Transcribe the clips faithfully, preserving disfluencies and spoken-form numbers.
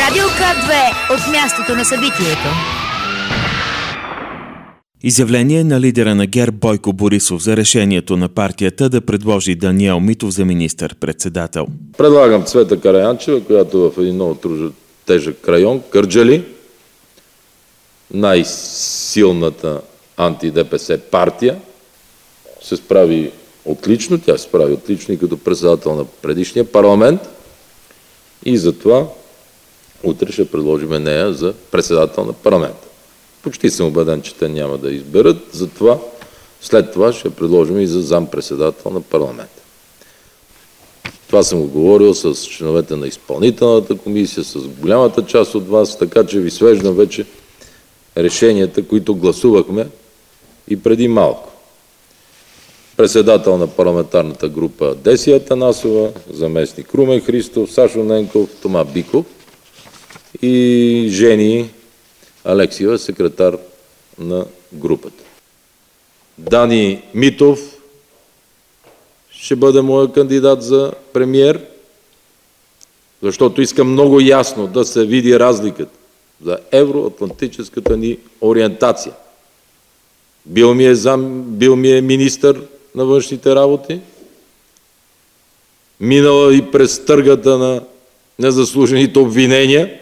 Радио К две от мястото на събитието. Изявление на лидера на ГЕРБ Бойко Борисов за решението на партията да предложи Даниел Митов за министър-председател. Предлагам Цвета Караянчева, която в един много тежък район, Кърджали, най-силната анти-ДПС партия, се справи отлично, тя се справи отлично и като председател на предишния парламент и затова утре ще предложим нея за председател на парламента. Почти съм убеден, че те няма да изберат, затова след това ще предложим и за зам-председател на парламента. Това съм го говорил с членовете на изпълнителната комисия, с голямата част от вас, така че ви свеждам вече решенията, които гласувахме и преди малко. Председател на парламентарната група Деси Атанасова, заместник Румен Христов, Сашо Ненков, Тома Биков и Жени Алексиева, секретар на групата. Дани Митов ще бъде моя кандидат за премиер, защото искам много ясно да се види разликата за евроатлантическата ни ориентация. Бил ми е зам, бил ми е министър на външните работи, минала и през търгата на незаслужените обвинения.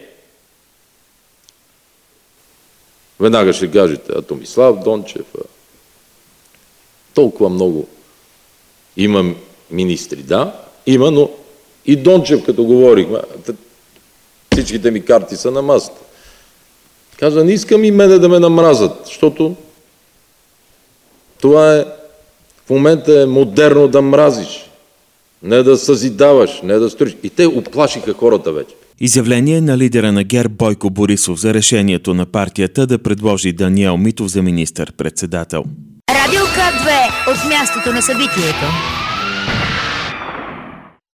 Веднага ще кажете, а Томислав Дончев, а... толкова много има министри. Да, има, но и Дончев, като говорихме, всичките ми карти са на масата. Казва, не искам и мене да ме намразят, защото това е, в момента е модерно да мразиш, не да съзидаваш, не да строиш. И те оплашиха хората вече. Изявление на лидера на ГЕРБ Бойко Борисов за решението на партията да предложи Даниел Митов за министър-председател. Радио К две от мястото на събитието.